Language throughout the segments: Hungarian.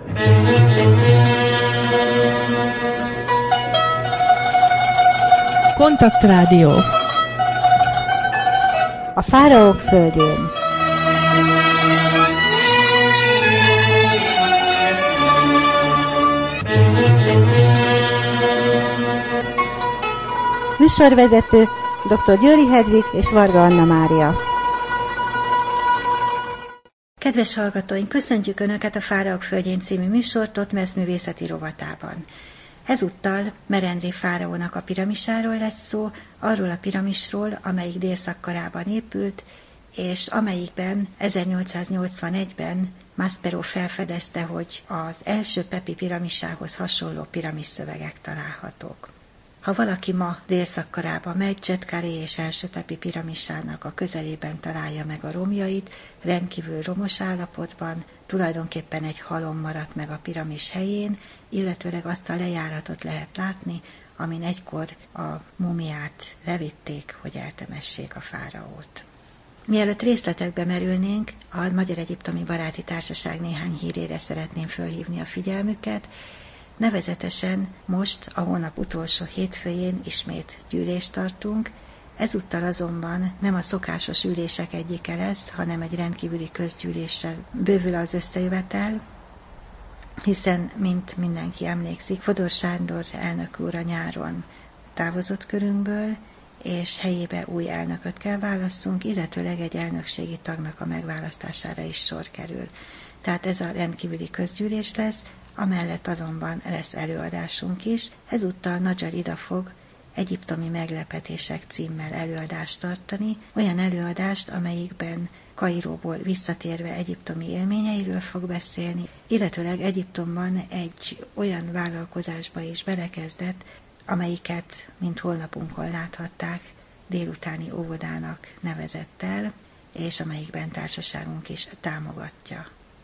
Kontaktrádió. A fáraók földjén. Műsorvezető dr. Győri Hedvig és Varga Anna Mária. Kedves hallgatóink, köszöntjük Önöket a Fáraók földjén című műsor történészművészeti rovatában. Ezúttal Merendé fáraónak a piramisáról lesz szó, arról a piramisról, amelyik Dél-Szakkarában épült, és amelyikben 1881-ben Maspero felfedezte, hogy az első Pepi piramisához hasonló piramisszövegek találhatók. Ha valaki ma Dél-Szakkarába megy, Csetkári és első Pepi piramisának a közelében találja meg a romjait, rendkívül romos állapotban, tulajdonképpen egy halom maradt meg a piramis helyén, illetőleg azt a lejáratot lehet látni, amin egykor a mumiát levitték, hogy eltemessék a fáraót. Mielőtt részletekbe merülnénk, a Magyar Egyiptomi Baráti Társaság néhány hírére szeretném fölhívni a figyelmüket. Nevezetesen most, a hónap utolsó hétfőjén ismét gyűlést tartunk, ezúttal azonban nem a szokásos ülések egyike lesz, hanem egy rendkívüli közgyűléssel bővül az összejövetel, hiszen, mint mindenki emlékszik, Fodor Sándor elnök úr a nyáron távozott körünkből, és helyébe új elnököt kell válasszunk, illetőleg egy elnökségi tagnak a megválasztására is sor kerül. Tehát ez a rendkívüli közgyűlés lesz, amellett azonban lesz előadásunk is. Ezúttal Nadjar Ida fog Egyiptomi meglepetések címmel előadást tartani, olyan előadást, amelyikben Kairóból visszatérve egyiptomi élményeiről fog beszélni, illetőleg Egyiptomban egy olyan vállalkozásba is belekezdett, amelyiket, mint holnapunkon láthatták, délutáni óvodának nevezett el, és amelyikben társaságunk is támogatja.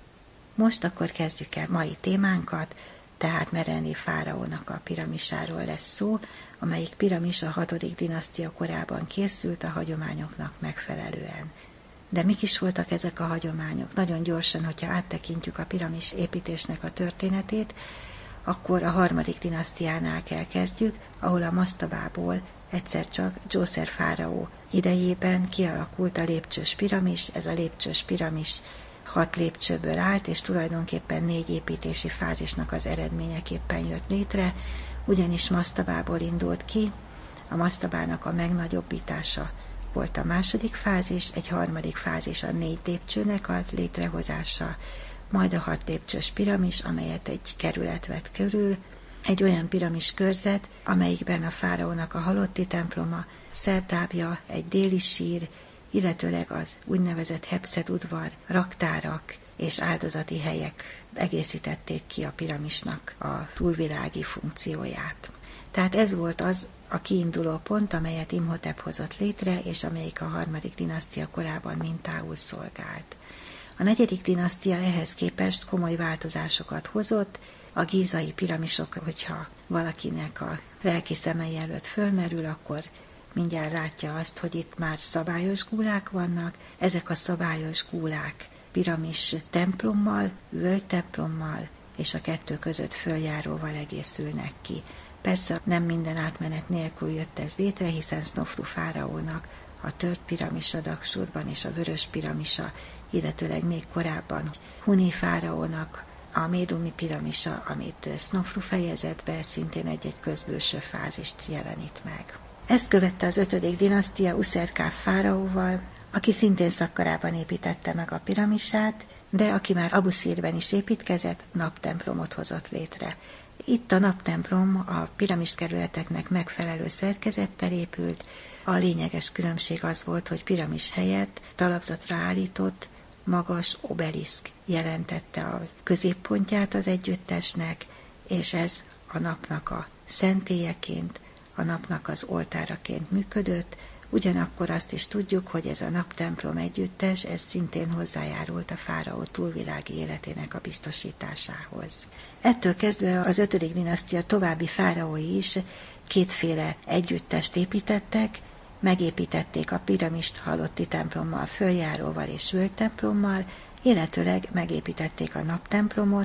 Most akkor kezdjük el mai témánkat, tehát Merendé fáraónak a piramisáról lesz szó, amelyik piramis a 6. dinasztia korában készült a hagyományoknak megfelelően. De mik is voltak ezek a hagyományok? Nagyon gyorsan, hogyha áttekintjük a piramis építésnek a történetét, akkor a 3. dinasztiánál kell kezdjük, ahol a masztabából egyszer csak Djószer fáraó idejében kialakult a lépcsős piramis. Ez a lépcsős piramis 6 lépcsőből állt, és tulajdonképpen 4 építési fázisnak az eredményeképpen jött létre, ugyanis masztabából indult ki, a masztabának a megnagyobbítása volt a második fázis, egy harmadik fázis a 4 lépcsőnek a létrehozása, majd a 6 lépcsős piramis, amelyet egy kerület vett körül, egy olyan piramis körzet, amelyikben a fáraónak a halotti temploma, szertábja, egy déli sír, illetőleg az úgynevezett Hepszet udvar, raktárak és áldozati helyek egészítették ki a piramisnak a túlvilági funkcióját. Tehát ez volt az a kiinduló pont, amelyet Imhotep hozott létre, és amelyik a 3. dinasztia korában mintául szolgált. A 4. dinasztia ehhez képest komoly változásokat hozott, a gízai piramisok, hogyha valakinek a lelki szemei előtt fölmerül, akkor mindjárt látja azt, hogy itt már szabályos gúlák vannak, ezek a szabályos gúlák piramis templommal, völgytemplommal és a kettő között följáróval egészülnek ki. Persze nem minden átmenet nélkül jött ez létre, hiszen Snofru fáraónak a tört piramisa Daksurban és a vörös piramisa, illetőleg még korábban Huni fáraónak a médumi piramisa, amit Snofru fejezett be, szintén egy-egy közbülső fázist jelenít meg. Ezt követte az 5. dinasztia Uszerkaf fáraóval, aki szintén Szakkarában építette meg a piramisát, de aki már Abuszírben is építkezett, naptemplomot hozott létre. Itt a naptemplom a piramis kerületeknek megfelelő szerkezettel épült, a lényeges különbség az volt, hogy piramis helyett talapzatra állított, magas obeliszk jelentette a középpontját az együttesnek, és ez a napnak a szentélyeként, a napnak az oltáraként működött, ugyanakkor azt is tudjuk, hogy ez a naptemplom együttes, ez szintén hozzájárult a fáraó túlvilági életének a biztosításához. Ettől kezdve az 5. dinasztia további fáraói is kétféle együttest építettek, megépítették a piramist halotti templommal, följáróval és völgytemplommal, illetőleg megépítették a naptemplomot,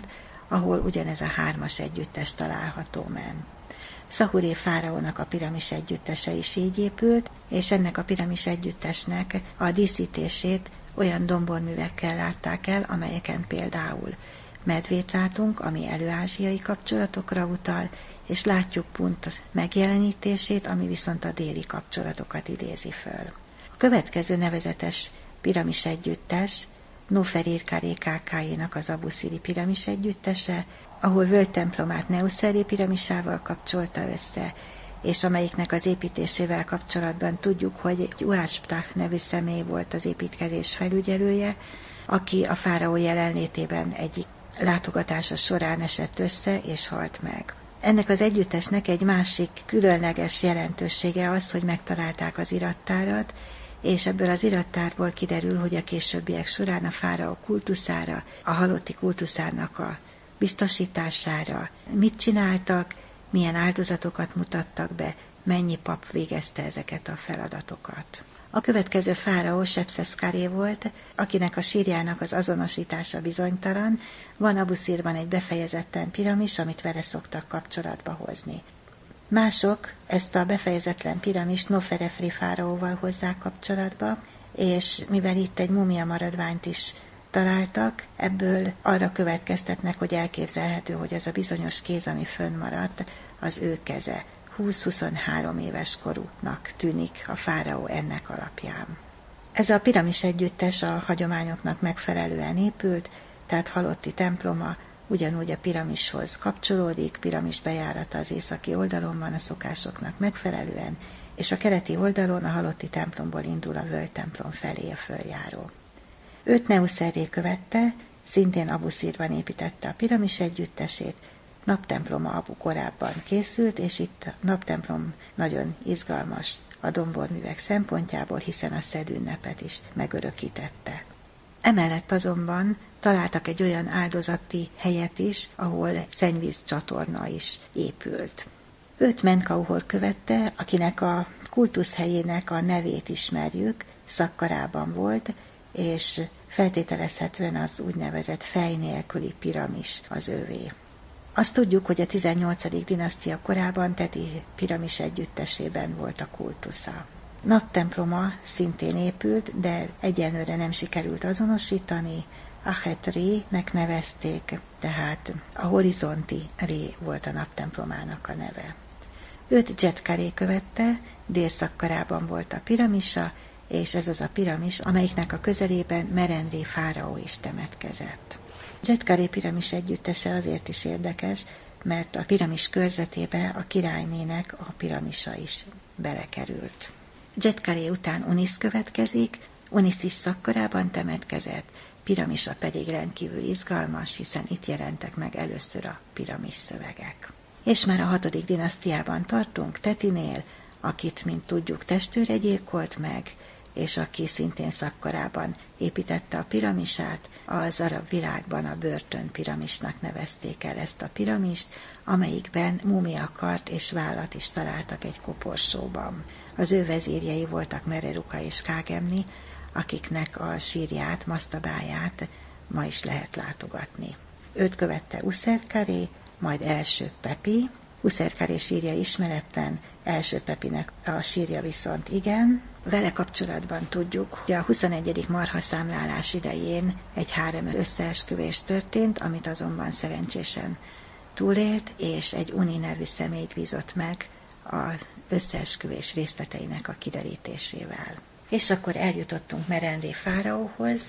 ahol ugyanez a 3-as együttes található menn. Szahuré fáraónak a piramis együttese is így épült, és ennek a piramis együttesnek a díszítését olyan domborművekkel látták el, amelyeken például medvét látunk, ami előázsiai kapcsolatokra utal, és látjuk Punt megjelenítését, ami viszont a déli kapcsolatokat idézi föl. A következő nevezetes piramis együttes Noferir-Kare KK-jénak az abusziri piramis együttese, ahol völgytemplomát Neuszeri piramisával kapcsolta össze, és amelyiknek az építésével kapcsolatban tudjuk, hogy egy Uásptah nevű személy volt az építkezés felügyelője, aki a fáraó jelenlétében egyik látogatása során esett össze és halt meg. Ennek az együttesnek egy másik különleges jelentősége az, hogy megtalálták az irattárat, és ebből az irattárból kiderül, hogy a későbbiek során a fáraó kultuszára, a halotti kultuszának a biztosítására mit csináltak, milyen áldozatokat mutattak be, mennyi pap végezte ezeket a feladatokat. A következő fáraó Sepszeszkaré volt, akinek a sírjának az azonosítása bizonytalan, van Abuszirban egy befejezetten piramis, amit vele szoktak kapcsolatba hozni. Mások ezt a befejezetlen piramist Noferefri fáraóval hozzák kapcsolatba, és mivel itt egy múmia maradványt is találtak, ebből arra következtetnek, hogy elképzelhető, hogy az a bizonyos kéz, ami fönnmaradt, az ő keze. 20-23 éves korúnak tűnik a fáraó ennek alapján. Ez a piramis együttes a hagyományoknak megfelelően épült, tehát halotti temploma ugyanúgy a piramishoz kapcsolódik, piramis bejárata az északi oldalon van a szokásoknak megfelelően, és a keleti oldalon a halotti templomból indul a völgytemplom felé a följáró. Őt Neuszerré követte, szintén Abuszirban építette a piramis együttesét, naptemploma Abu korábban készült, és itt a naptemplom nagyon izgalmas a domborművek szempontjából, hiszen a szedünnepet is megörökítette. Emellett azonban találtak egy olyan áldozati helyet is, ahol szennyvízcsatorna is épült. Őt Menkauhor követte, akinek a kultuszhelyének a nevét ismerjük, Szakkarában volt, és feltételezhetően az úgynevezett fej nélküli piramis az övé. Azt tudjuk, hogy a 18. dinasztia korában Teti piramis együttesében volt a kultusza. Naptemploma szintén épült, de egyenlőre nem sikerült azonosítani, Achet-Ré-nek nevezték, tehát a horizonti Ré volt a naptemplomának a neve. Őt Dzsetkaré követte, Dél-Szakkarában volt a piramisa, és ez az a piramis, amelyiknek a közelében Merenré fáraó is temetkezett. Dzsetkaré piramis együttese azért is érdekes, mert a piramis körzetébe a királynének a piramisa is belekerült. Dzsetkaré után Unisz következik, Unisz is Szakkarában temetkezett, piramisa pedig rendkívül izgalmas, hiszen itt jelentek meg először a piramis szövegek. És már a 6. dinasztiában tartunk, Tetinél, akit, mint tudjuk, testőre gyilkolt meg, és aki szintén Szakkarában építette a piramisát, az arab világban a börtön piramisnak nevezték el ezt a piramist, amelyikben múmiakart és vállat is találtak egy koporsóban. Az ő vezírjei voltak Mereruka és Kágemni, akiknek a sírját, masztabáját ma is lehet látogatni. Őt követte Uszerkaré, majd első Pepi. Uszerkaré sírja ismeretlen, első Pepinek a sírja viszont igen. Vele kapcsolatban tudjuk, hogy a 21. marhaszámlálás idején egy hárem összeesküvés történt, amit azonban szerencsésen túlélt, és egy Uni nevű személyt bízott meg az összeesküvés részleteinek a kiderítésével. És akkor eljutottunk Merenré fáraóhoz,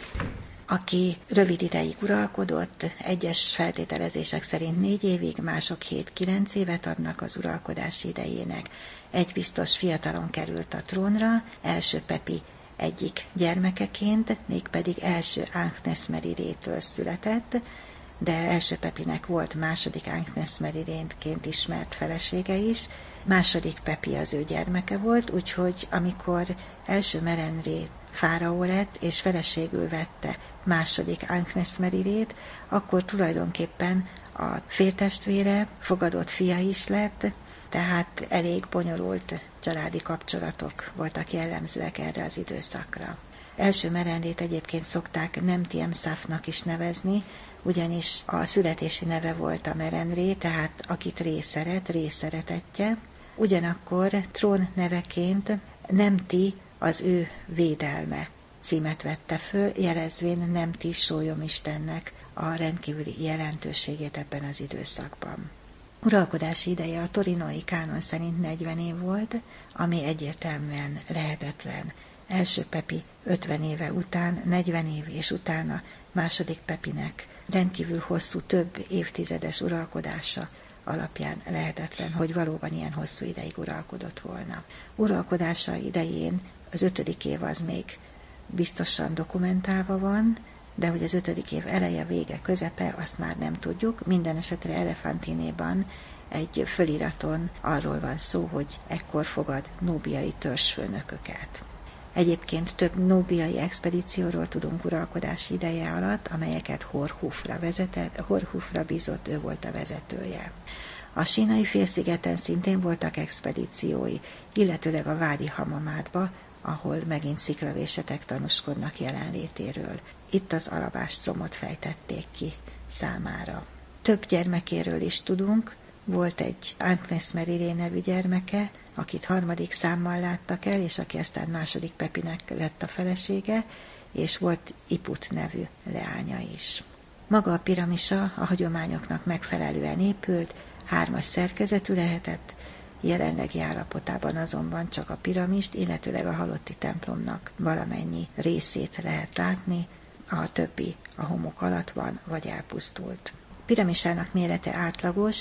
aki rövid ideig uralkodott, egyes feltételezések szerint 4 évig, mások 7-9 évet adnak az uralkodási idejének. Egy biztos fiatalon került a trónra, első Pepi egyik gyermekeként, mégpedig első Anknesmerirétől született, de első Pepinek volt második Anknesmerirénként ismert felesége is, második Pepi az ő gyermeke volt, úgyhogy amikor első Merenré fáraó lett, és feleségül vette második Anknesmerirét, akkor tulajdonképpen a féltestvére fogadott fia is lett, tehát elég bonyolult családi kapcsolatok voltak jellemzőek erre az időszakra. Első Merenrét egyébként szokták Nemtiemsafnak is nevezni, ugyanis a születési neve volt a Merenré, tehát akit Ré szeret, Ré szeretetje. Ugyanakkor trón neveként Nemti az ő védelme címet vette föl, jelezvén Nemti sólyomistennek a rendkívüli jelentőségét ebben az időszakban. Uralkodási ideje a torinói kánon szerint 40 év volt, ami egyértelműen lehetetlen. Első Pepi 50 éve után, 40 év és utána második Pepinek rendkívül hosszú, több évtizedes uralkodása alapján lehetetlen, hogy valóban ilyen hosszú ideig uralkodott volna. Uralkodása idején az 5. év az még biztosan dokumentálva van, de hogy az 5. év eleje, vége, közepe, azt már nem tudjuk. Minden esetre Elefantinéban egy föliraton arról van szó, hogy ekkor fogad núbiai törzsfőnököket. Egyébként több núbiai expedícióról tudunk uralkodási ideje alatt, amelyeket Horhufra vezetett, Horhufra bízott, ő volt a vezetője. A Sínai félszigeten szintén voltak expedíciói, illetőleg a Vádi Hamamádba, ahol megint sziklavészetek tanúskodnak jelenlétéről. Itt az alabástromot fejtették ki számára. Több gyermekéről is tudunk, volt egy Agnes Meriré nevű gyermeke, akit 3. számmal láttak el, és aki aztán második Pepinek lett a felesége, és volt Iput nevű leánya is. Maga a piramisa a hagyományoknak megfelelően épült, 3-as szerkezetű lehetett, jelenlegi állapotában azonban csak a piramist, illetőleg a halotti templomnak valamennyi részét lehet látni, a többi a homok alatt van, vagy elpusztult. Piramisának mérete átlagos,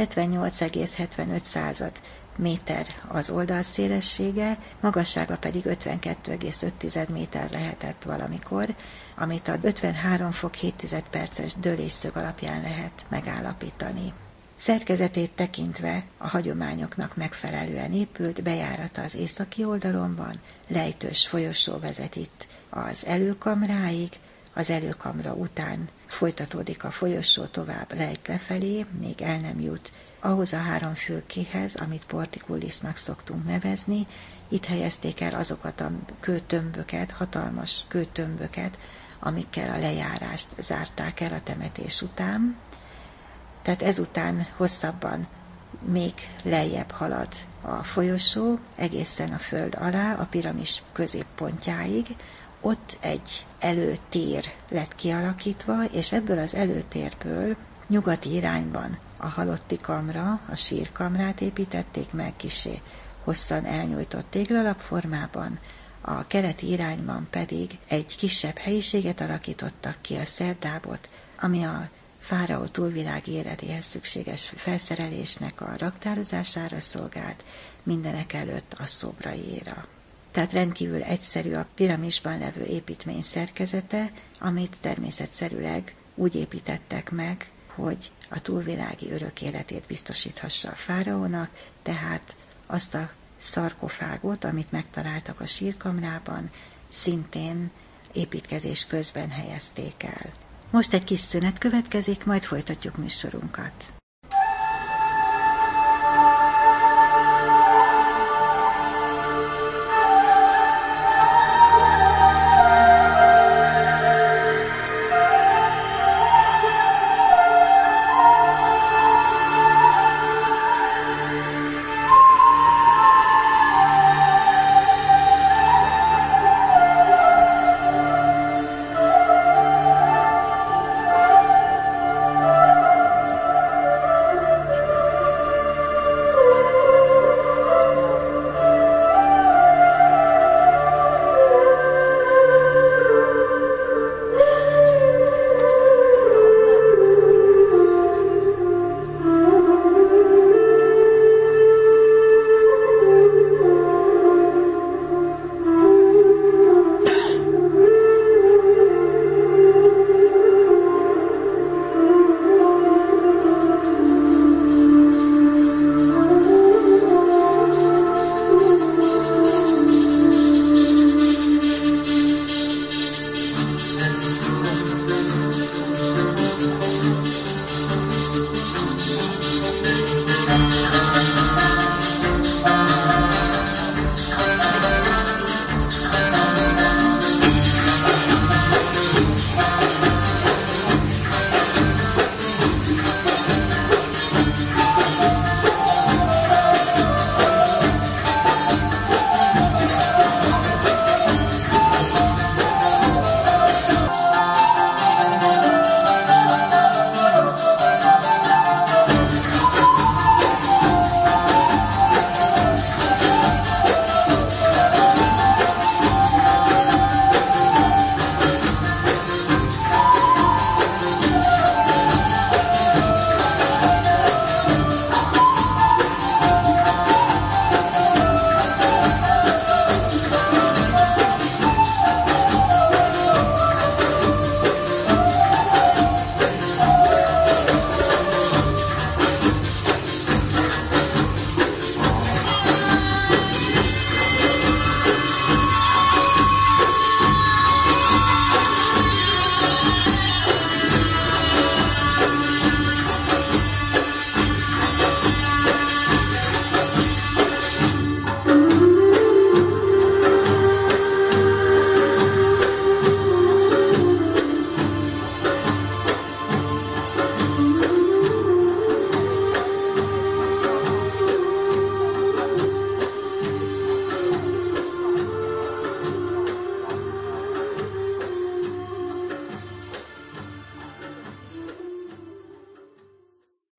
78,75 méter az oldalszélessége, magassága pedig 52,5 méter lehetett valamikor, amit a 53 fok 7 perces dőlésszög alapján lehet megállapítani. Szerkezetét tekintve a hagyományoknak megfelelően épült, bejárata az északi oldalon van, lejtős folyosó vezet itt az előkamráig, az előkamra után folytatódik a folyosó tovább lejt lefelé, még el nem jut ahhoz a 3 fülkéhez, amit portikullisnak szoktunk nevezni. Itt helyezték el azokat a kőtömböket, hatalmas kőtömböket, amikkel a lejárást zárták el a temetés után. Tehát ezután hosszabban még lejjebb halad a folyosó, egészen a föld alá, a piramis középpontjáig. Ott egy előtér lett kialakítva, és ebből az előtérből nyugati irányban a halotti kamra, a sírkamrát építették meg kissé hosszan elnyújtott téglalapformában, a keleti irányban pedig egy kisebb helyiséget alakítottak ki, a szerdábot, ami a fáraó túlvilági életéhez szükséges felszerelésnek a raktározására szolgált, mindenek előtt a szobraiéra. Tehát rendkívül egyszerű a piramisban levő építmény szerkezete, amit természetszerűleg úgy építettek meg, hogy a túlvilági örök életét biztosíthassa a fáraónak, tehát azt a szarkofágot, amit megtaláltak a sírkamrában, szintén építkezés közben helyezték el. Most egy kis szünet következik, majd folytatjuk műsorunkat.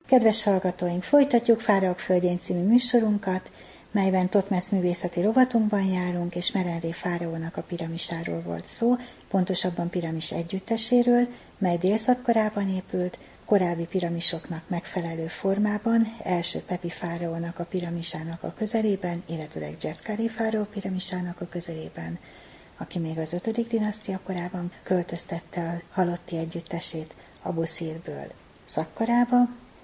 Kedves hallgatóink, folytatjuk Fáraók földjén című műsorunkat, melyben Thotmesz művészeti rovatunkban járunk, és Merenré fáraónak a piramisáról volt szó, pontosabban piramis együtteséről, mely délszakkorában épült, korábbi piramisoknak megfelelő formában, első Pepi fáraónak a piramisának a közelében, illetőleg Djedkari fáraó piramisának a közelében, aki még az 5. dinasztia korában költöztette a halotti együttesét Abuszírből Szakkarába,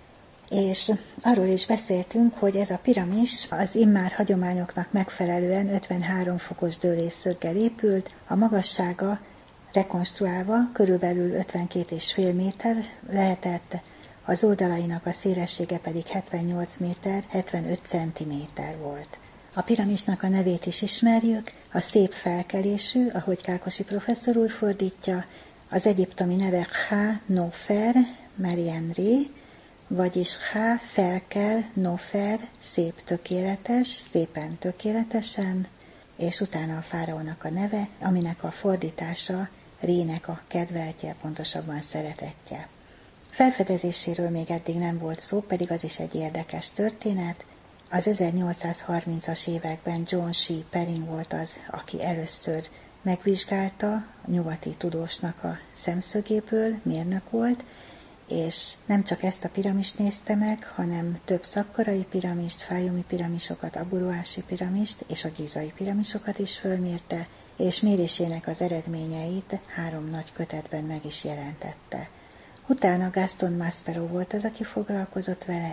és arról is beszéltünk, hogy ez a piramis az immár hagyományoknak megfelelően 53 fokos dőlésszöggel épült, a magassága rekonstruálva körülbelül 52,5 méter lehetett, az oldalainak a szélessége pedig 78 méter, 75 centiméter volt. A piramisnak a nevét is ismerjük, a szép felkelésű, ahogy Kákosi professzor úr fordítja, az egyiptomi neve Kha-Nofer Merenré, vagyis felkel, Nofer, szép tökéletes, szépen tökéletesen, és utána a fáraónak a neve, aminek a fordítása Rének a kedveltje, pontosabban szeretetje. Felfedezéséről még eddig nem volt szó, pedig az is egy érdekes történet. Az 1830-as években John C. Perring volt az, aki először megvizsgálta, a nyugati tudósnak a szemszögéből, mérnök volt, és nem csak ezt a piramist nézte meg, hanem több szakkarai piramist, fájomi piramisokat, aburuási piramist és a gízai piramisokat is fölmérte, és mérésének az eredményeit 3 nagy kötetben meg is jelentette. Utána Gaston Maspero volt az, aki foglalkozott vele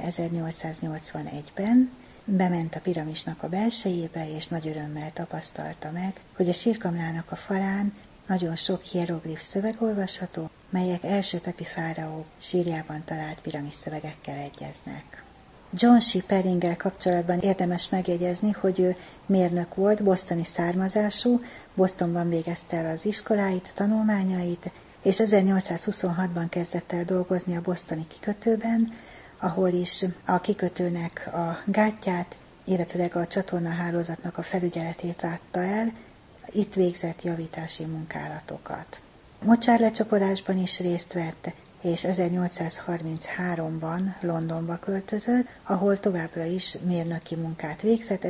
1881-ben, bement a piramisnak a belsejébe, és nagy örömmel tapasztalta meg, hogy a sírkamrának a falán nagyon sok hieroglif szöveg olvasható, melyek első Pepi fáraó sírjában talált piramis szövegekkel egyeznek. John C. Perringgel kapcsolatban érdemes megjegyezni, hogy ő mérnök volt, bostoni származású, Bostonban végezte el az iskoláit, tanulmányait, és 1826-ban kezdett el dolgozni a bostoni kikötőben, ahol is a kikötőnek a gátját, illetőleg a csatornahálózatnak a felügyeletét látta el, itt végzett javítási munkálatokat. Mocsárlecsapolásban is részt vett, és 1833-ban Londonba költözött, ahol továbbra is mérnöki munkát végzett.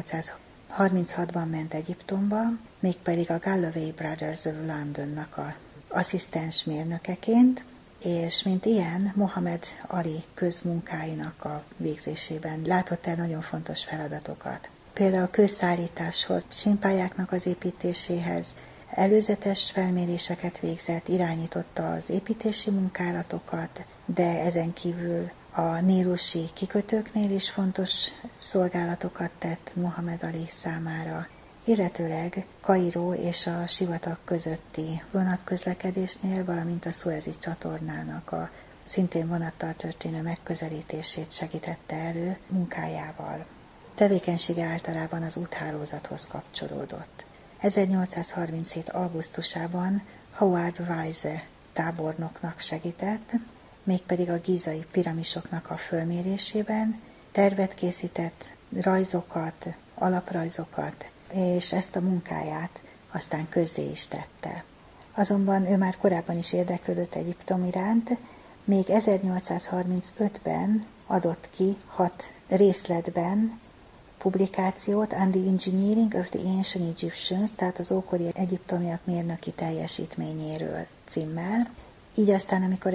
1836-ban ment Egyiptomba, mégpedig a Galloway Brothers of Londonnak az asszisztens mérnökeként, és mint ilyen Mohamed Ali közmunkáinak a végzésében látott el nagyon fontos feladatokat. Például a kőszállításhoz, sínpályáknak az építéséhez előzetes felméréseket végzett, irányította az építési munkálatokat, de ezen kívül a nílusi kikötőknél is fontos szolgálatokat tett Mohamed Ali számára, illetőleg Kairó és a sivatag közötti vonatközlekedésnél, valamint a Szuezi csatornának a szintén vonattal történő megközelítését segítette elő munkájával. Tevékenysége általában az úthálózathoz kapcsolódott. 1837. augusztusában Howard Wise tábornoknak segített, mégpedig a gízai piramisoknak a fölmérésében, tervet készített, rajzokat, alaprajzokat, és ezt a munkáját aztán közzé is tette. Azonban ő már korábban is érdeklődött Egyiptom iránt, még 1835-ben adott ki 6 részletben publikációt On the Engineering of the Ancient Egyptians, tehát az ókori egyiptomiak mérnöki teljesítményéről címmel. Így aztán, amikor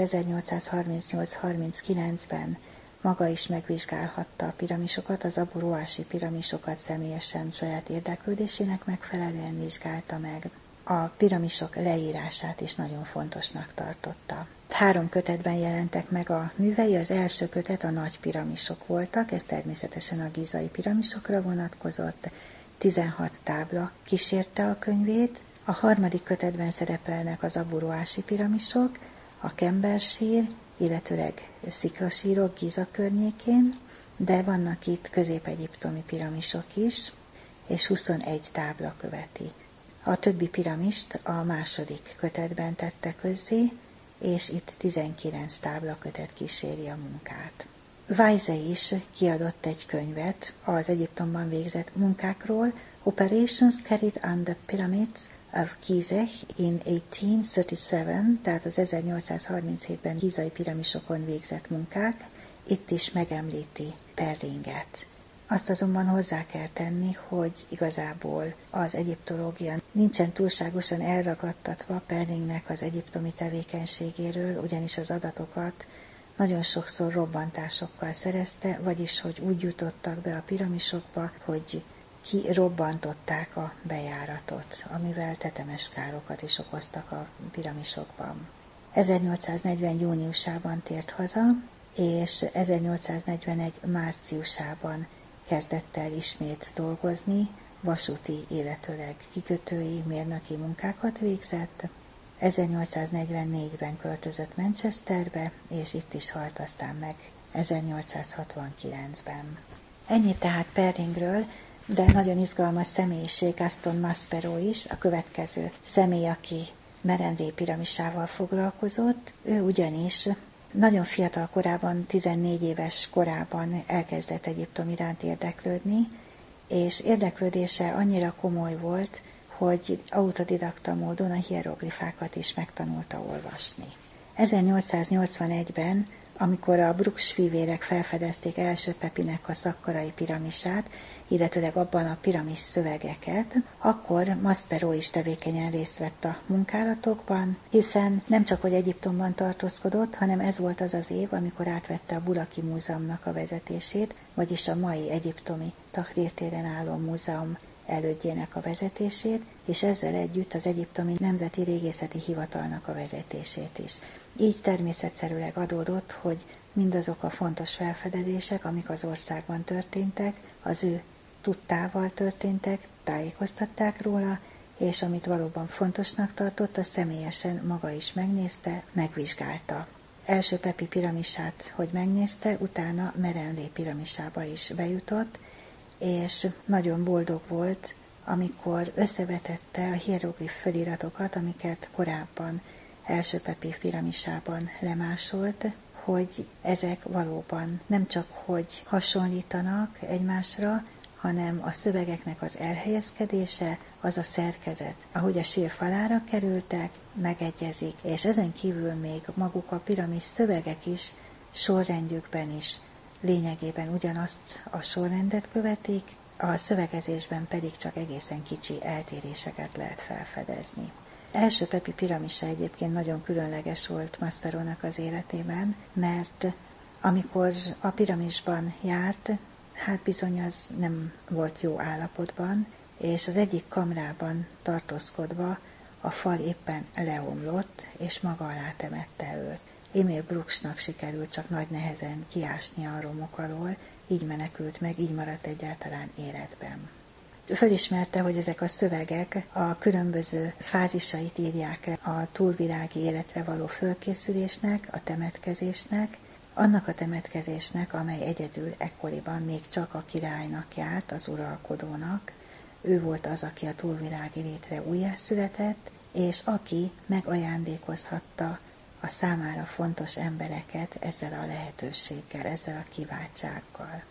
1838-39-ben maga is megvizsgálhatta a piramisokat, az aburuási piramisokat személyesen saját érdeklődésének megfelelően vizsgálta meg. A piramisok leírását is nagyon fontosnak tartotta. 3 kötetben jelentek meg a művei, az első kötet a nagy piramisok voltak, ez természetesen a gízai piramisokra vonatkozott, 16 tábla kísérte a könyvét, a 3. kötetben szerepelnek az aburuási piramisok, a Kember-sír, illetőleg sziklasírok Giza környékén, de vannak itt közép-egyiptomi piramisok is, és 21 tábla követi. A többi piramist a 2. kötetben tette közzé, és itt 19 táblakötet kíséri a munkát. Wise is kiadott egy könyvet az Egyiptomban végzett munkákról, Operations Carried on the Pyramids of Gizeh in 1837, tehát az 1837-ben gízai piramisokon végzett munkák, itt is megemlíti Perringet. Azt azonban hozzá kell tenni, hogy igazából az egyiptológia nincsen túlságosan elragadtatva Perringnek az egyiptomi tevékenységéről, ugyanis az adatokat nagyon sokszor robbantásokkal szerezte, vagyis hogy úgy jutottak be a piramisokba, hogy kirobbantották a bejáratot, amivel tetemes károkat is okoztak a piramisokban. 1840. júniusában tért haza, és 1841. márciusában kezdett el ismét dolgozni, vasúti, illetőleg kikötői, mérnöki munkákat végzett. 1844-ben költözött Manchesterbe, és itt is halt aztán meg 1869-ben. Ennyit tehát Perringről, de nagyon izgalmas személyiség Gaston Maspero is, a következő személy, aki Merendré piramisával foglalkozott. Ő ugyanis nagyon fiatal korában, 14 éves korában elkezdett Egyiptom iránt érdeklődni, és érdeklődése annyira komoly volt, hogy autodidakta módon a hieroglifákat is megtanulta olvasni. 1881-ben, amikor a Brooks fivérek felfedezték első Pepinek a szakkarai piramisát, illetőleg abban a piramis szövegeket, akkor Maspero is tevékenyen részt vett a munkálatokban, hiszen nem csak hogy Egyiptomban tartózkodott, hanem ez volt az az év, amikor átvette a Bulaki Múzeumnak a vezetését, vagyis a mai egyiptomi Tahrir téren álló múzeum elődjének a vezetését, és ezzel együtt az Egyiptomi Nemzeti Régészeti Hivatalnak a vezetését is. Így természetszerűleg adódott, hogy mindazok a fontos felfedezések, amik az országban történtek, az ő tudtával történtek, tájékoztatták róla, és amit valóban fontosnak tartott, azt személyesen maga is megnézte, megvizsgálta. Első Pepi piramisát, hogy megnézte, utána Merenré piramisába is bejutott, és nagyon boldog volt, amikor összevetette a hieroglif feliratokat, amiket korábban első Pepi piramisában lemásolt, hogy ezek valóban nem csak hogy hasonlítanak egymásra, hanem a szövegeknek az elhelyezkedése, az a szerkezet, ahogy a sír falára kerültek, megegyezik, és ezen kívül még maguk a piramis szövegek is sorrendjükben is lényegében ugyanazt a sorrendet követik, a szövegezésben pedig csak egészen kicsi eltéréseket lehet felfedezni. Első Pepi piramisa egyébként nagyon különleges volt Masperónak az életében, mert amikor a piramisban járt, hát bizony az nem volt jó állapotban, és az egyik kamrában tartózkodva a fal éppen leomlott, és maga alá temette őt. Emil Brooksnak sikerült csak nagy nehezen kiásnia a romok alól, így menekült meg, így maradt egyáltalán életben. Fölismerte, hogy ezek a szövegek a különböző fázisait írják le a túlvilági életre való fölkészülésnek, a temetkezésnek, annak a temetkezésnek, amely egyedül ekkoriban még csak a királynak járt, az uralkodónak. Ő volt az, aki a túlvilági létre újjászületett, és aki megajándékozhatta a számára fontos embereket ezzel a lehetőséggel, ezzel a kiváltsággal.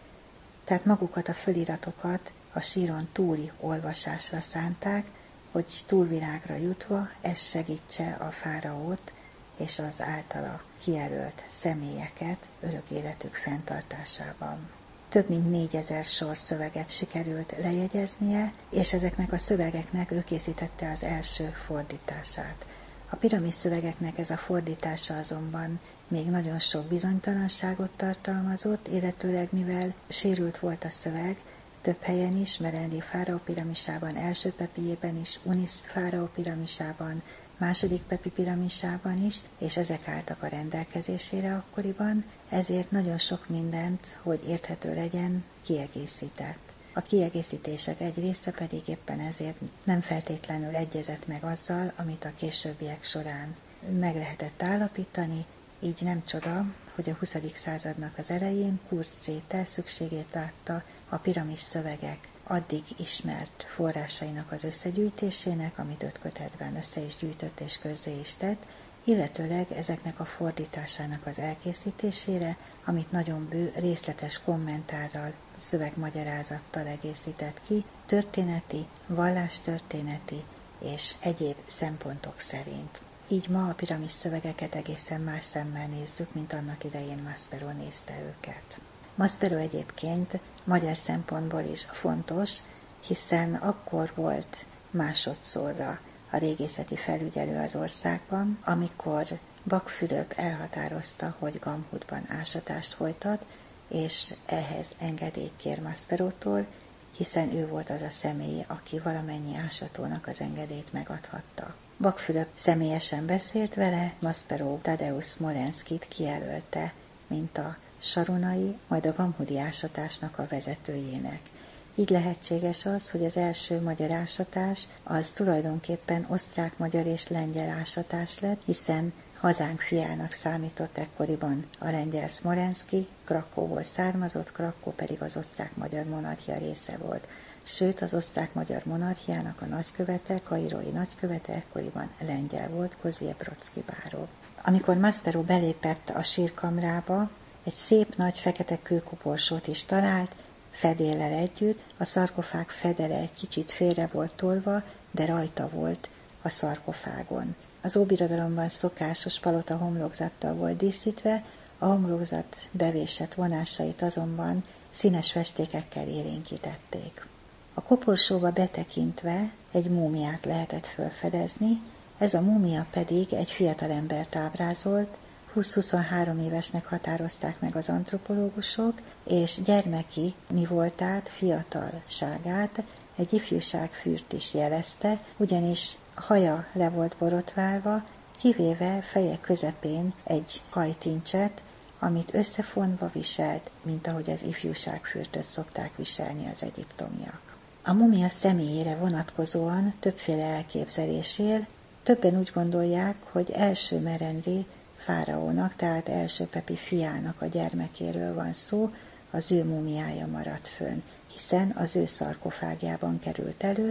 Tehát magukat a föliratokat a síron túli olvasásra szánták, hogy túlvilágra jutva ez segítse a fáraót és az általa kijelölt személyeket örök életük fenntartásában. Több mint 4000 sor szöveget sikerült lejegyeznie, és ezeknek a szövegeknek ő készítette az első fordítását. A piramis szövegeknek ez a fordítása azonban még nagyon sok bizonytalanságot tartalmazott, illetőleg mivel sérült volt a szöveg, több helyen is, Merenré fáraó piramisában, első Pepijében is, Unis fáraó piramisában, második Pepi piramisában is, és ezek álltak a rendelkezésére akkoriban, ezért nagyon sok mindent, hogy érthető legyen, kiegészített. A kiegészítések egy része pedig éppen ezért nem feltétlenül egyezett meg azzal, amit a későbbiek során meg lehetett állapítani, így nem csoda, hogy a 20. századnak az elején Kurt Szétel szükségét látta a piramis szövegek addig ismert forrásainak az összegyűjtésének, amit 5 kötetben össze is gyűjtött és közzé is tett, illetőleg ezeknek a fordításának az elkészítésére, amit nagyon bő, részletes kommentárral, szövegmagyarázattal egészített ki, történeti, vallástörténeti és egyéb szempontok szerint. Így ma a piramis szövegeket egészen más szemmel nézzük, mint annak idején Maspero nézte őket. Maspero egyébként magyar szempontból is fontos, hiszen akkor volt másodszorra a régészeti felügyelő az országban, amikor Vak Fülöp elhatározta, hogy Gamhudban ásatást folytat, és ehhez engedélyt kér Masperótól, hiszen ő volt az a személy, aki valamennyi ásatónak az engedélyt megadhatta. Vak Fülöp személyesen beszélt vele, Maspero Tadeusz Smolenskit kijelölte, mint a sarunai, majd a gamhudi ásatásnak a vezetőjének. Így lehetséges az, hogy az első magyar ásatás az tulajdonképpen osztrák-magyar és lengyel ásatás lett, hiszen hazánk fiának számított ekkoriban a lengyel Smolenski, Krakóból származott, Krakó pedig az osztrák-magyar monarchia része volt. Sőt, az osztrák-magyar monarchiának a nagykövete, kairói nagykövete ekkoriban lengyel volt, Koziebrocki báró. Amikor Maspero belépett a sírkamrába, egy szép nagy fekete kőkoporsót is talált, fedéllel együtt, a szarkofág fedele egy kicsit félre volt tolva, de rajta volt a szarkofágon. Az Óbirodalomban szokásos palota homlokzattal volt díszítve, a homlokzat bevésett vonásait azonban színes festékekkel élénkítették. A koporsóba betekintve egy múmiát lehetett felfedezni, ez a múmia pedig egy fiatalembert ábrázolt, 20-23 évesnek határozták meg az antropológusok, és gyermeki mi voltát, fiatalságát egy ifjúságfürt is jelezte, ugyanis haja le volt borotválva, kivéve feje közepén egy hajtincset, amit összefonva viselt, mint ahogy az ifjúságfürtöt szokták viselni az egyiptomiak. A mumia személyére vonatkozóan többféle elképzelés él, többen úgy gondolják, hogy első Merendri fáraónak, tehát első Pepi fiának a gyermekéről van szó, az ő mumiája maradt fönn, hiszen az ő szarkofágjában került elő,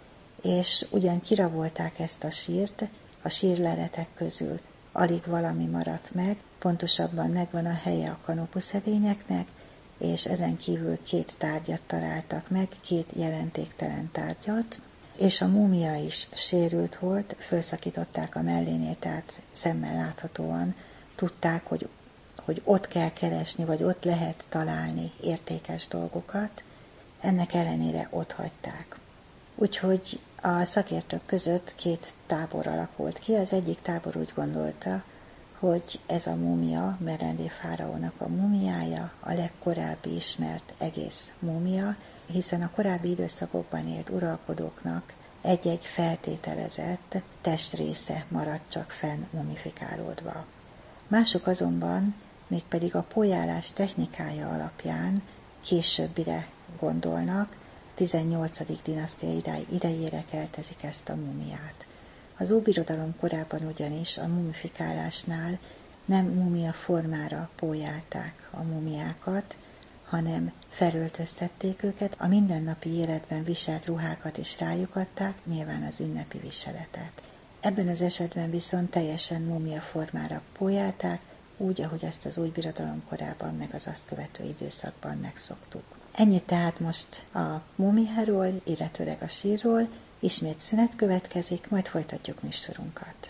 és ugyan kirabolták ezt a sírt, a sírleletek közül alig valami maradt meg, pontosabban megvan a helye a kanopuszedényeknek, és ezen kívül 2 tárgyat találtak meg, 2 jelentéktelen tárgyat, és a múmia is sérült volt, fölszakították a mellénél, tehát szemmel láthatóan tudták, hogy ott kell keresni, vagy ott lehet találni értékes dolgokat, ennek ellenére ott hagyták. Úgyhogy a szakértők között 2 tábor alakult ki, az egyik tábor úgy gondolta, hogy ez a múmia, Merendé fáraónak a múmiája, a legkorábbi ismert egész múmia, hiszen a korábbi időszakokban élt uralkodóknak egy-egy feltételezett testrésze maradt csak fenn mumifikálódva. Mások azonban, mégpedig a pólyálás technikája alapján későbbire gondolnak, 18. dinasztia idejére keltezik ezt a múmiát. Az Óbirodalom korában ugyanis a mumifikálásnál nem múmia formára pólyálták a múmiákat, hanem felöltöztették őket, a mindennapi életben viselt ruhákat is rájuk adták, nyilván az ünnepi viseletet. Ebben az esetben viszont teljesen múmia formára pólyálták, úgy, ahogy ezt az Újbirodalom korában, meg az azt követő időszakban megszoktuk. Ennyit tehát most a múmiáról, illetőleg a sírról, ismét szünet következik, majd folytatjuk műsorunkat.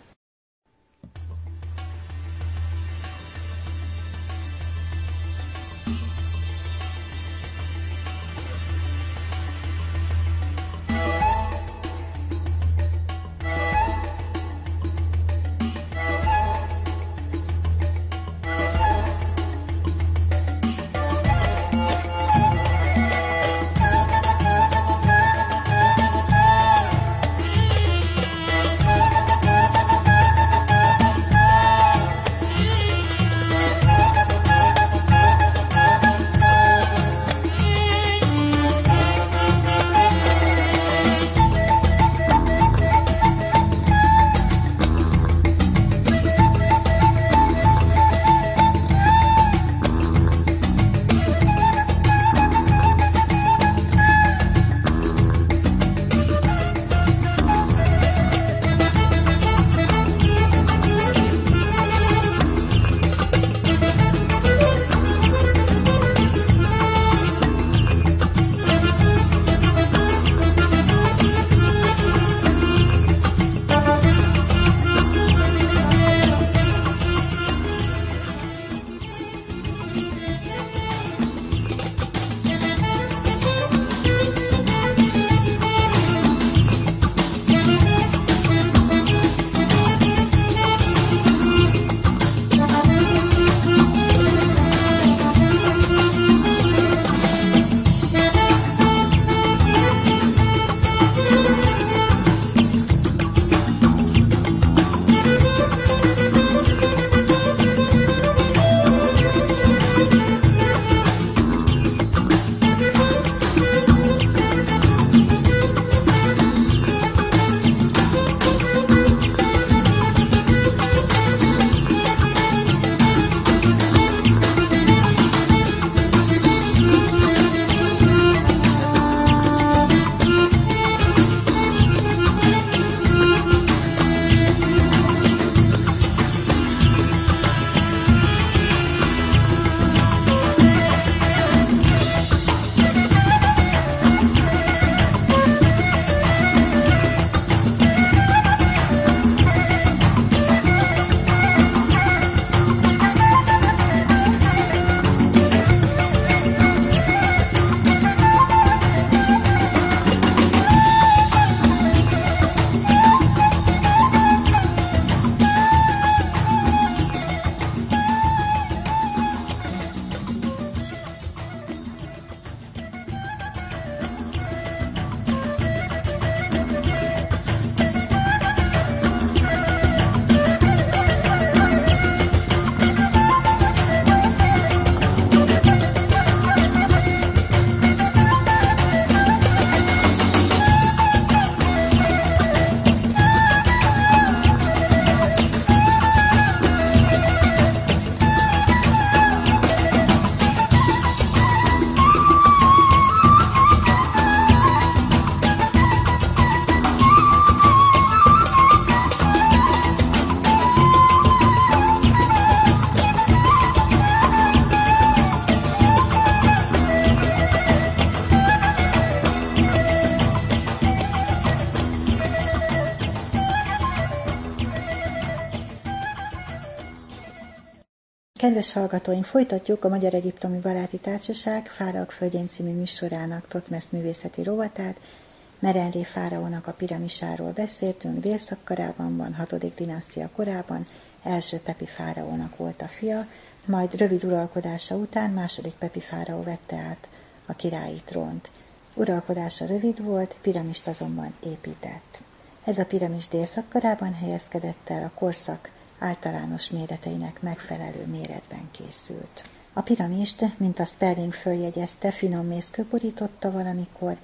Kedves hallgatóink, folytatjuk a Magyar Egyiptomi Baráti Társaság Fáraók földjén című műsorának Thotmesz művészeti rovatát. Merenré fáraónak a piramisáról beszéltünk, Dél-Szakkarában van, 6. dinasztia korában, első Pepi fáraónak volt a fia, majd rövid uralkodása után második Pepi fáraó vette át a királyi trónt. Uralkodása rövid volt, piramist azonban épített. Ez a piramis Dél-Szakkarában helyezkedett el, a korszak általános méreteinek megfelelő méretben készült. A piramist, mint a Sperling följegyezte, finom mészkő borította valamikor,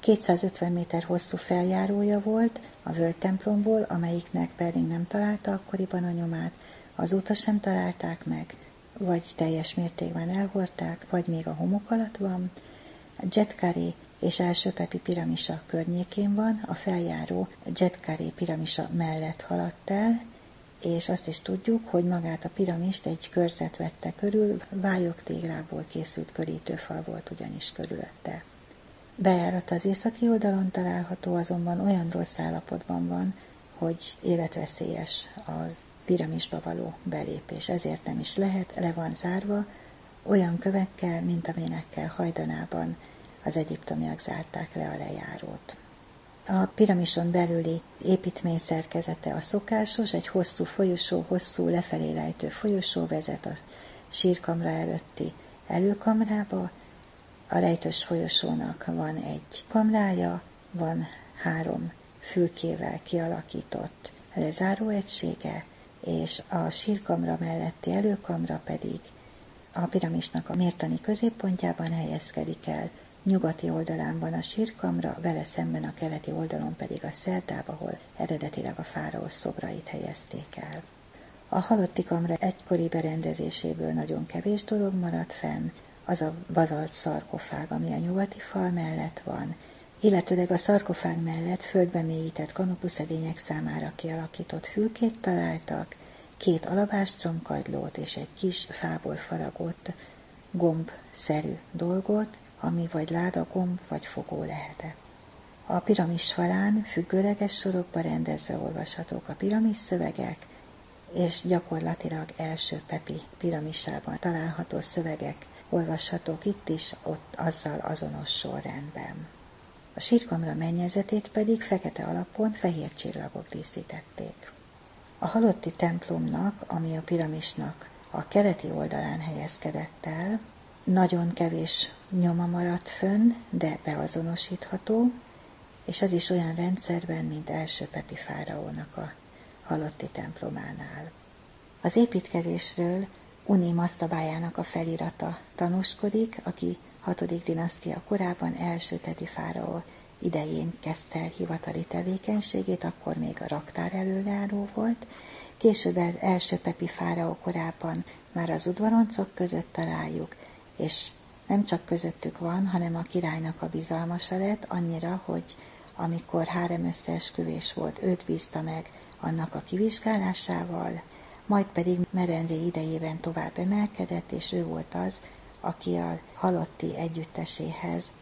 250 méter hosszú feljárója volt a völgytemplomból, amelyiknek Perling nem találta akkoriban a nyomát, azóta sem találták meg, vagy teljes mértékben elhordták, vagy még a homok alatt van. Djedkari és első Pepi piramisa környékén van, a feljáró Djedkari piramisa mellett haladt el, és azt is tudjuk, hogy magát a piramist egy körzet vette körül, vályogtéglából készült körítőfal volt ugyanis körülötte. Bejárat az északi oldalon található, azonban olyan rossz állapotban van, hogy életveszélyes a piramisba való belépés, ezért nem is lehet, le van zárva, olyan kövekkel, mint amilyenekkel hajdanában az egyiptomiak zárták le a lejárót. A piramison belüli építmény szerkezete a szokásos, egy hosszú folyosó, hosszú lefelé lejtő folyosó vezet a sírkamra előtti előkamrába. A lejtős folyosónak van egy kamrája, van 3 fülkével kialakított lezáróegysége, és a sírkamra melletti előkamra pedig a piramisnak a mértani középpontjában helyezkedik el, nyugati oldalán van a sírkamra, vele szemben a keleti oldalon pedig a szerdáb, ahol eredetileg a fáraó szobrait helyezték el. A halotti kamra egykori berendezéséből nagyon kevés dolog maradt fenn, az a bazalt szarkofág, ami a nyugati fal mellett van, illetőleg a szarkofág mellett földbe mélyített kanupuszedények számára kialakított fülkét találtak, 2 alabástromkagylót és egy kis fából faragott gombszerű dolgot, ami vagy láda, gomb vagy fogó lehetett. A piramis falán függőleges sorokba rendezve olvashatók a piramis szövegek, és gyakorlatilag első Pepi piramisában található szövegek olvashatók itt is, ott azzal azonos sorrendben. A sírkamra mennyezetét pedig fekete alapon fehér csillagok díszítették. A halotti templomnak, ami a piramisnak a keleti oldalán helyezkedett el, nagyon kevés nyoma maradt fönn, de beazonosítható, és ez is olyan rendszerben, mint első Pepi fáraónak a halotti templománál. Az építkezésről Uni Masztabájának a felirata tanúskodik, aki 6. dinasztia korában első Teti fáraó idején kezdte el hivatali tevékenységét, akkor még a raktár előjáró volt, később első Pepi fáraó korában már az udvaroncok között találjuk, és nem csak közöttük van, hanem a királynak a bizalmasa lett, annyira, hogy amikor hárem összeesküvés volt, őt bízta meg annak a kivizsgálásával, majd pedig Merenré idejében tovább emelkedett, és ő volt az, aki a halotti együtteséhez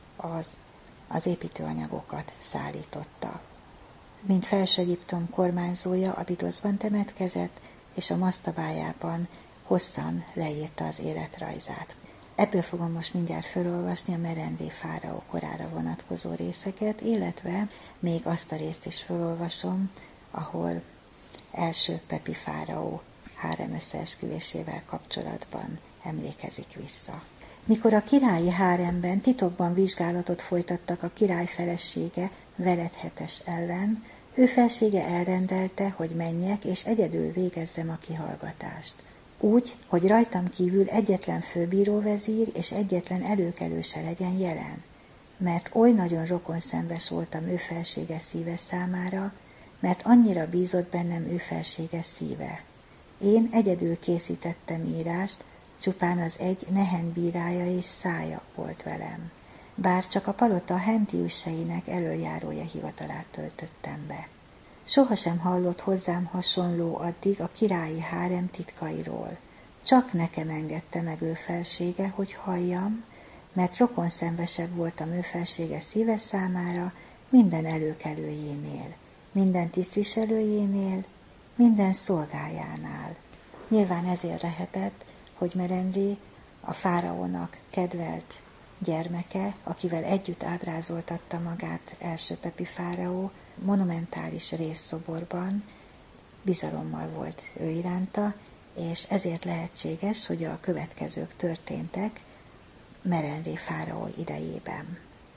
az építőanyagokat szállította. Mint Felső-Egyiptom kormányzója Abidoszban temetkezett, és a Masztabájában hosszan leírta az életrajzát. Ebből fogom most mindjárt felolvasni a Merenré fáraó korára vonatkozó részeket, illetve még azt a részt is felolvasom, ahol első Pepi fáraó hárem összeesküvésével kapcsolatban emlékezik vissza. Mikor a királyi háremben titokban vizsgálatot folytattak a király felesége Veledhetes ellen, ő felsége elrendelte, hogy menjek és egyedül végezzem a kihallgatást. Úgy, hogy rajtam kívül egyetlen főbíróvezír és egyetlen előkelő se legyen jelen, mert oly nagyon rokonszenves voltam ő felsége szíve számára, mert annyira bízott bennem ő felsége szíve. Én egyedül készítettem írást, csupán az egy nehen bírája és szája volt velem, bár csak a palota hentiuseinek elöljárója hivatalát töltöttem be. Sohasem hallott hozzám hasonló addig a királyi hárem titkairól. Csak nekem engedte meg ő felsége, hogy halljam, mert rokonszenvesebb voltam ő felsége szíve számára minden előkelőjénél, minden tisztviselőjénél, minden szolgájánál. Nyilván ezért lehetett, hogy Merendré a fáraónak kedvelt gyermeke, akivel együtt ábrázoltatta magát első Pepi fáraó, monumentális rézszoborban bizalommal volt ő iránta, és ezért lehetséges, hogy a következők történtek Merendré fáraó idejében.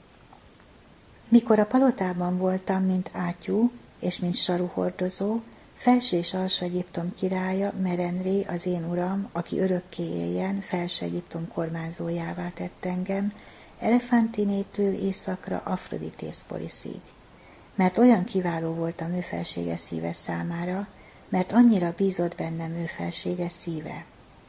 Mikor a palotában voltam, mint átyú és mint saruhordozó, Felső és Alsó Egyiptom királya, Merendré, az én uram, aki örökké éljen, Felső Egyiptom kormányzójává tett engem, Elefantinétől északra Afroditészpoliszig. Mert olyan kiváló voltam ő felsége szíve számára, mert annyira bízott bennem ő felsége szíve.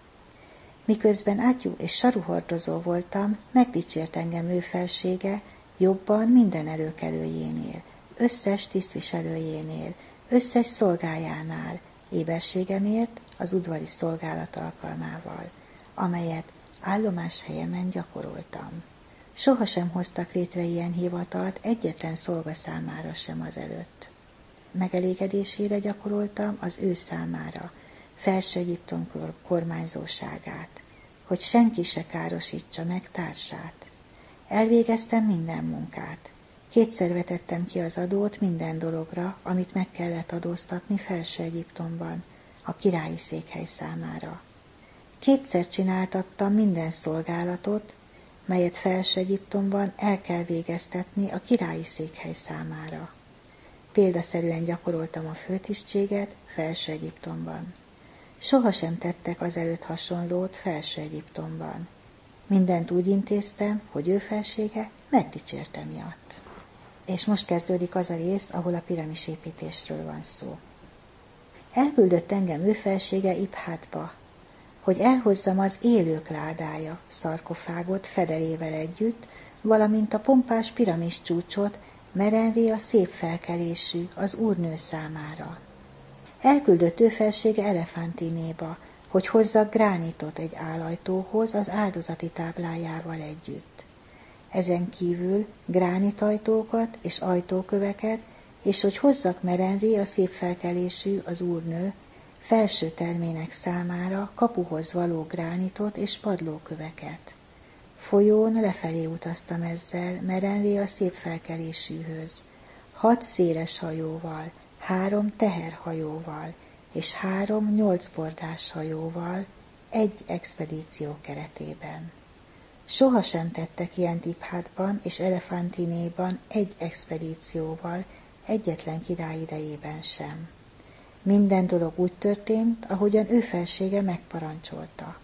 Miközben átyú és saruhordozó voltam, megdicsért engem ő felsége, jobban minden előkelőjénél, összes tisztviselőjénél, összes szolgájánál, éberségemért az udvari szolgálat alkalmával, amelyet állomás helyemen gyakoroltam. Sohasem hoztak létre ilyen hivatalt egyetlen szolga számára sem azelőtt. Megelégedésére gyakoroltam az ő számára, Felső Egyiptom kormányzóságát, hogy senki se károsítsa meg társát. Elvégeztem minden munkát. 2-szer vetettem ki az adót minden dologra, amit meg kellett adóztatni Felső Egyiptomban, a királyi székhely számára. 2-szer csináltattam minden szolgálatot, melyet Felső Egyiptomban el kell végeztetni a királyi székhely számára. Példaszerűen gyakoroltam a főtisztséget Felső Egyiptomban. Sohasem tettek azelőtt hasonlót Felső Egyiptomban. Mindent úgy intéztem, hogy ő felsége megdicsérte miatt. És most kezdődik az a rész, ahol a piramisépítésről van szó. Elküldött engem ő felsége Ibhátba, hogy elhozzam az élők ládája, szarkofágot fedelével együtt, valamint a pompás piramis csúcsot, Merendré a szép felkelésű, az úrnő számára. Elküldött ő felsége Elefantinéba, hogy hozzak gránitot egy álajtóhoz az áldozati táblájával együtt. Ezen kívül gránitajtókat és ajtóköveket, és hogy hozzak Merendré a szép felkelésű, az úrnő, felső termének számára kapuhoz való gránitot és padlóköveket. Folyón lefelé utaztam ezzel, Merendré a szép felkelésűhöz, 6 széles hajóval, 3 teherhajóval és 3 8-bordás hajóval egy expedíció keretében. Sohasem tettek ilyen Ibhátban és Elefantinéban egy expedícióval, egyetlen király idejében sem. Minden dolog úgy történt, ahogyan ő felsége megparancsolta.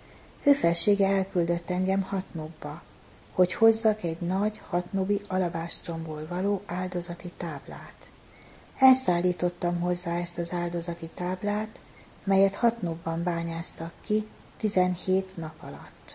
Ő felsége elküldött engem Hatnobba, hogy hozzak egy nagy hatnobi alabástromból való áldozati táblát. Elszállítottam hozzá ezt az áldozati táblát, melyet Hatnobban bányáztak ki 17 nap alatt.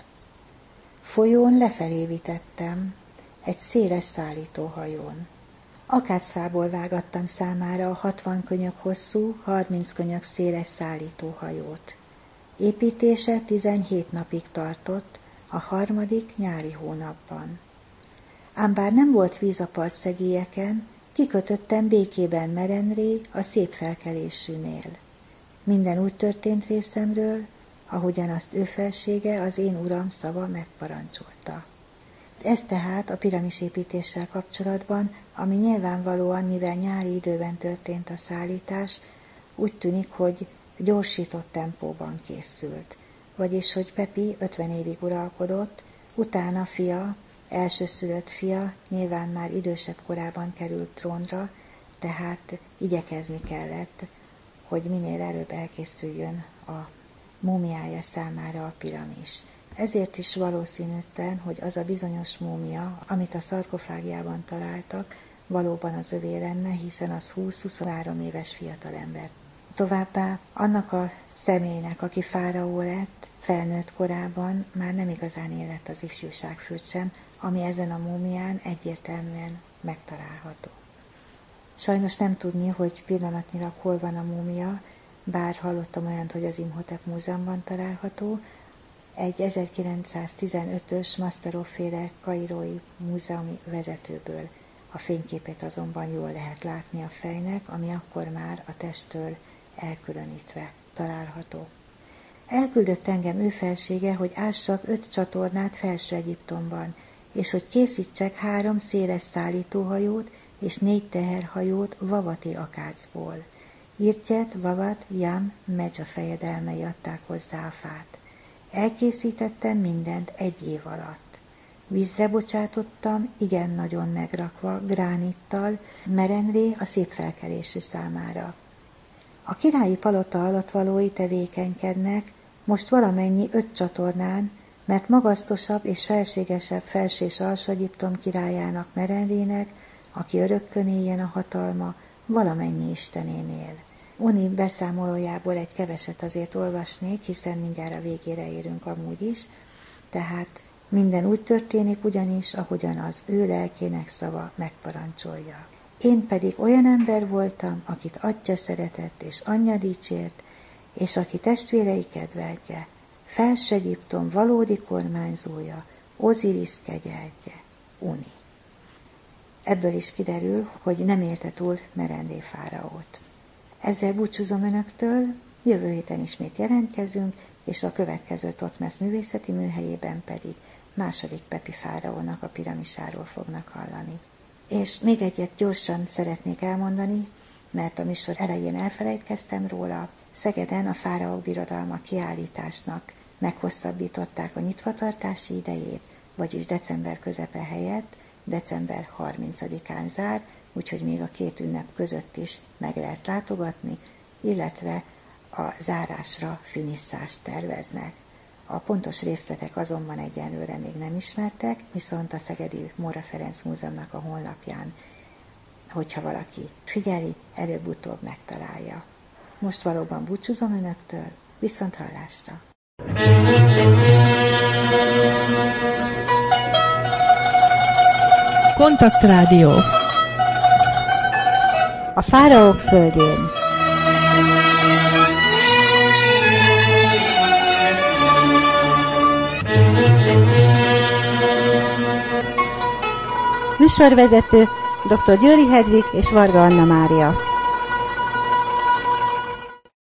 Folyón lefelé vitettem, egy széles szállítóhajón. Akácfából vágattam számára a 60 könyök hosszú, 30 könyök széles szállítóhajót. Építése 17 napig tartott, a 3. nyári hónapban. Ám bár nem volt víz a partszegélyeken, kikötöttem békében Merendré a szép felkelésűnél. Minden úgy történt részemről, ahogyan azt ő felsége, az én uram szava megparancsolta. Ez tehát a piramisépítéssel kapcsolatban, ami nyilvánvalóan, mivel nyári időben történt a szállítás, úgy tűnik, hogy gyorsított tempóban készült. Vagyis, hogy Pepi 50 évig uralkodott, utána fia, elsőszülött fia nyilván már idősebb korában került trónra, tehát igyekezni kellett, hogy minél előbb elkészüljön a múmiája számára a piramis. Ezért is valószínűtlen, hogy az a bizonyos múmia, amit a szarkofágjában találtak, valóban az övé lenne, hiszen az 20-23 éves fiatalember. Továbbá annak a személynek, aki fáraó lett, felnőtt korában már nem igazán élt az ifjúságfőt sem, ami ezen a múmián egyértelműen megtalálható. Sajnos nem tudni, hogy pillanatnyilag hol van a múmia, bár hallottam olyant, hogy az Imhotep múzeumban található. Egy 1915-ös Maspero-féle kairói múzeumi vezetőből. A fényképét azonban jól lehet látni a fejnek, ami akkor már a testtől elkülönítve található. Elküldött engem ő felsége, hogy ássak 5 csatornát Felső Egyiptomban, és hogy készítsek 3 széles szállítóhajót és 4 teherhajót Vavati akácból. Irtyet, Vavat, Jam, Medja fejedelmei adták hozzá a fát. Elkészítettem mindent 1 év alatt. Vízre bocsátottam, igen nagyon megrakva, gránittal, Merenré a szép felkelésű számára. A királyi palota alattvalói tevékenykednek, most valamennyi 5 csatornán, mert magasztosabb és felségesebb Felső és Alsó Egyiptom királyának, Merenrének, aki örökkön éljen a hatalma, valamennyi istenénél. Uni beszámolójából egy keveset azért olvasnék, hiszen mindjárt a végére érünk amúgy is, tehát minden úgy történik ugyanis, ahogyan az ő lelkének szava megparancsolja. Én pedig olyan ember voltam, akit atya szeretett és anyja dicsért, és aki testvérei kedveltje, Felső Egyiptom valódi kormányzója, Oziris kegyeltje, Uni. Ebből is kiderül, hogy nem élte túl Merenré fáraót. Ezzel búcsúzom önöktől, jövő héten ismét jelentkezünk, és a következő Thotmesz művészeti műhelyében pedig második Pepi fáraónak a piramisáról fognak hallani. És még egyet gyorsan szeretnék elmondani, mert a műsor elején elfelejtkeztem róla. Szegeden a Fáraók Birodalma kiállításnak meghosszabbították a nyitvatartási idejét, vagyis december közepe helyett december 30-án zár, úgyhogy még a 2 ünnep között is meg lehet látogatni, illetve a zárásra finisszást terveznek. A pontos részletek azonban egyelőre még nem ismertek, viszont a Szegedi Móra Ferenc Múzeumnak a honlapján, hogyha valaki figyeli, előbb-utóbb megtalálja. Most valóban búcsúzom önöktől, viszont hallásra! Kontaktrádió. A fáraók földjén. Műsorvezető dr. Győri Hedvig és Varga Anna Mária.